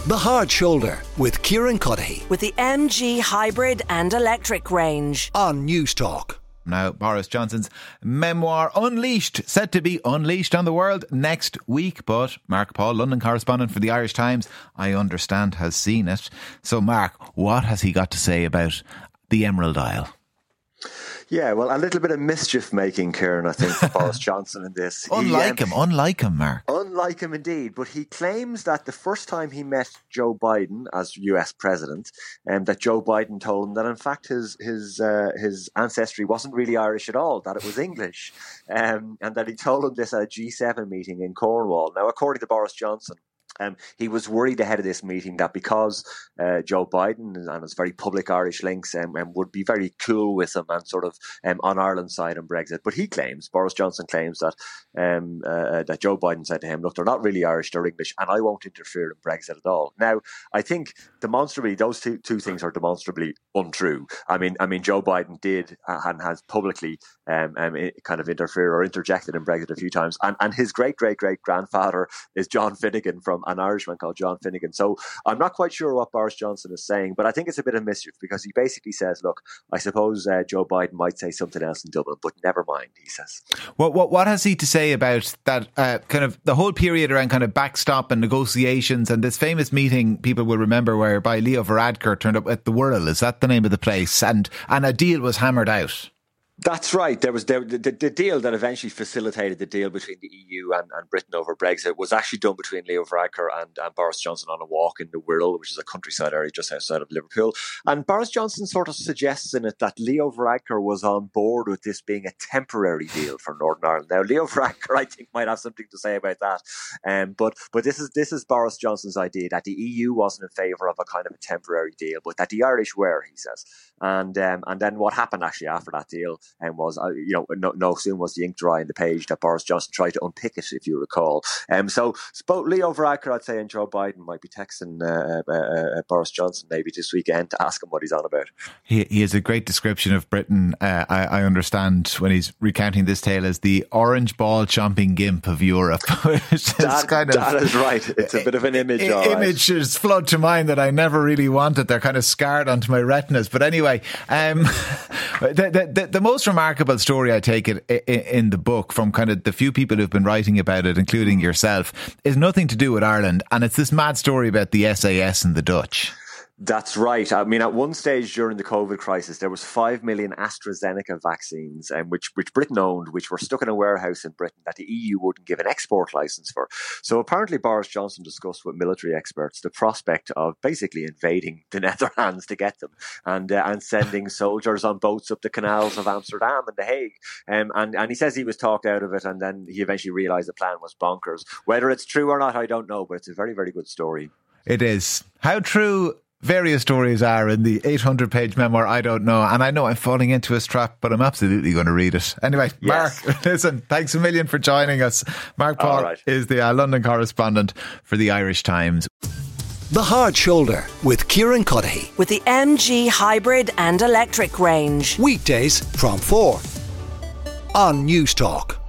The Hard Shoulder with Kieran Cuddihy with the MG hybrid and electric range on News Talk. Now, Boris Johnson's memoir Unleashed, set to be unleashed on the world next week. But Mark Paul, London correspondent for the Irish Times, I understand has seen it. So Mark, what has he got to say about the Emerald Isle? Yeah, well, a little bit of mischief making, Kieran, I think, for Boris Johnson in this. Unlike him, Mark. Unlike him indeed, but he claims that the first time he met Joe Biden as US president, that Joe Biden told him that in fact his ancestry wasn't really Irish at all, that it was English, and that he told him this at a G7 meeting in Cornwall. Now, according to Boris Johnson, he was worried ahead of this meeting that because Joe Biden and his very public Irish links would be very cool with him and sort of on Ireland's side on Brexit. But Boris Johnson claims that that Joe Biden said to him, look, they're not really Irish, they're English, and I won't interfere in Brexit at all. Now, I think demonstrably those two things are demonstrably untrue. I mean, Joe Biden did and has publicly kind of interfered or interjected in Brexit a few times, and his great-great-great-grandfather is John Finnegan, from an Irishman called John Finnegan. So I'm not quite sure what Boris Johnson is saying, but I think it's a bit of mischief because he basically says, look, I suppose Joe Biden might say something else in Dublin, but never mind, he says. What has he to say about that kind of the whole period around kind of backstop and negotiations and this famous meeting people will remember whereby Leo Varadkar turned up at the Whirl, is that the name of the place, and a deal was hammered out? That's right. There was the deal that eventually facilitated the deal between the EU and Britain over Brexit was actually done between Leo Varadkar and Boris Johnson on a walk in the Wirral, which is a countryside area just outside of Liverpool. And Boris Johnson sort of suggests in it that Leo Varadkar was on board with this being a temporary deal for Northern Ireland. Now, Leo Varadkar, I think, might have something to say about that. But this is Boris Johnson's idea that the EU wasn't in favour of a kind of a temporary deal, but that the Irish were, he says. And then what happened actually after that deal was, no sooner was the ink dry in the page that Boris Johnson tried to unpick it, if you recall. So both Leo Varadkar, I'd say, and Joe Biden might be texting Boris Johnson maybe this weekend to ask him what he's on about. He has a great description of Britain, I understand, when he's recounting this tale as the orange ball chomping gimp of Europe. That is right. It's a bit of an image. Images flood to mind that I never really wanted. They're kind of scarred onto my retinas. But anyway, the most remarkable story, I take it, in the book from kind of the few people who've been writing about it, including yourself, is nothing to do with Ireland. And it's this mad story about the SAS and the Dutch. That's right. I mean, at one stage during the COVID crisis, there was 5 million AstraZeneca vaccines, which Britain owned, which were stuck in a warehouse in Britain that the EU wouldn't give an export license for. So apparently Boris Johnson discussed with military experts the prospect of basically invading the Netherlands to get them and sending soldiers on boats up the canals of Amsterdam and The Hague. And he says he was talked out of it, and then he eventually realised the plan was bonkers. Whether it's true or not, I don't know, but it's a very, very good story. It is. How true various stories are in the 800-page memoir, I don't know. And I know I'm falling into his trap, but I'm absolutely going to read it. Anyway, yes. Mark, listen, thanks a million for joining us. Mark Paul is the London correspondent for the Irish Times. The Hard Shoulder with Kieran Cuddihy with the MG hybrid and electric range. Weekdays from 4 on News Talk.